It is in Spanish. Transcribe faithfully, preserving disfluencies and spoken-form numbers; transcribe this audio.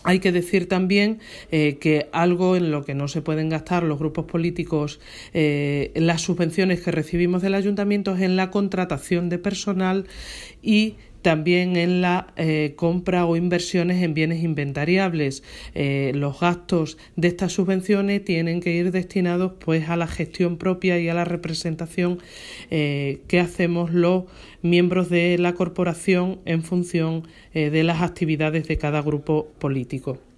Hay que decir también eh, que algo en lo que no se pueden gastar los grupos políticos eh, las subvenciones que recibimos del ayuntamiento es en la contratación de personal y también en la eh, compra o inversiones en bienes inventariables. Eh, los gastos de estas subvenciones tienen que ir destinados pues a la gestión propia y a la representación eh, que hacemos los miembros de la corporación en función eh, de las actividades de cada grupo político.